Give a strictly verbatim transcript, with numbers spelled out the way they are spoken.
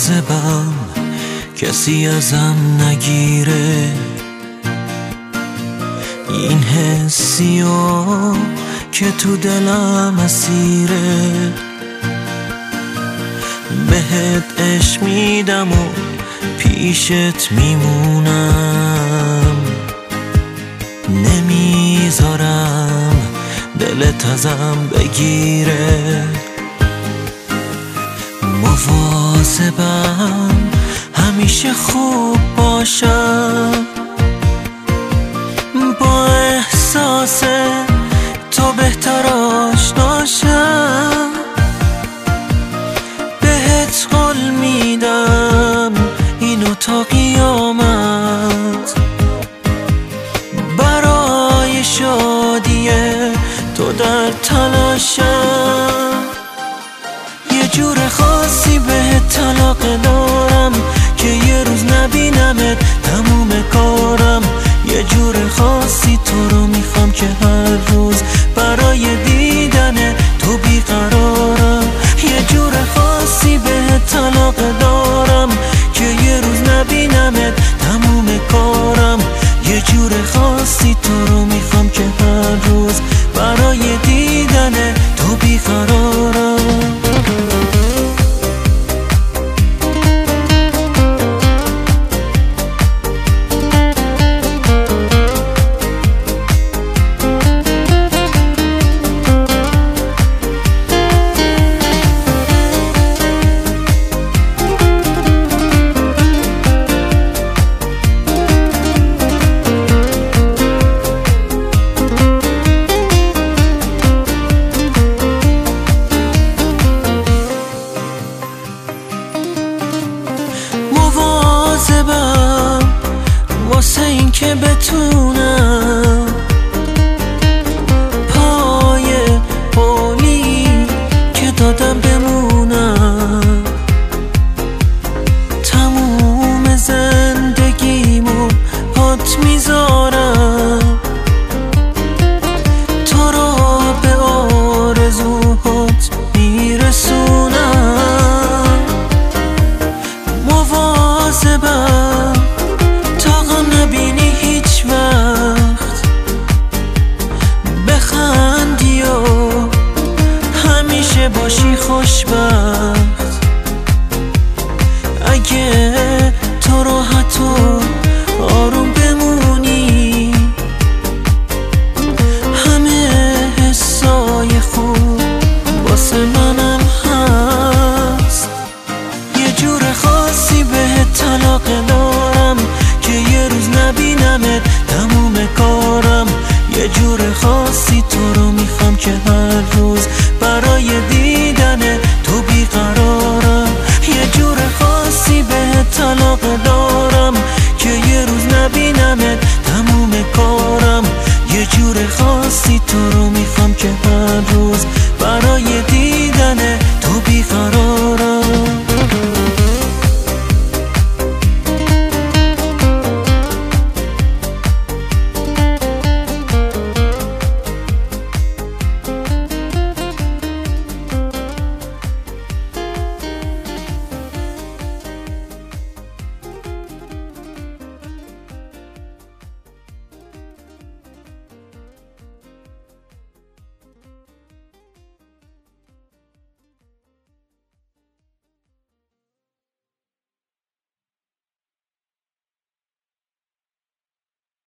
مواظبم کسی ازم نگیره این حسیو که تو دلم اسیره. بهت عشق میدم و پیشت میمونم، نمیذارم دلت ازم بگیره. مواظبم همیشه خوب باشم، با احساس تو بهتر آشناشم. بهت قول میدم اینو تا قیامت، برای شادی تو در تلاشم. یه جور خاصی بهت طلاق دارم که یه روز نبینمت تموم کارم. یه جور خاصی تو رو میخوام که هر روز برای دیدن تو بیقرارم. یه جور خاصی بهت طلاق دارم که یه روز نبینمت تموم کارم. یه جور خاصی تو رو میخوام که هر روز برای دیدن تو بیقرارم. مواظبم واسه این که بتونم پای قولی که دادم بمونم. تموم زندگیمو پات میذارم، تو رو به آرزوهات میرسونم. مواظبم تا غم نبینی هیچ وقت، بخندی و همیشه باشی خوشبخت. اگه تو راحت و آروم بمونی همه حسای خوب واسه منم هست. یه جور خاصی بهت طلاق دارم که یه روز نبینمت تموم کارم. یه جور خاصی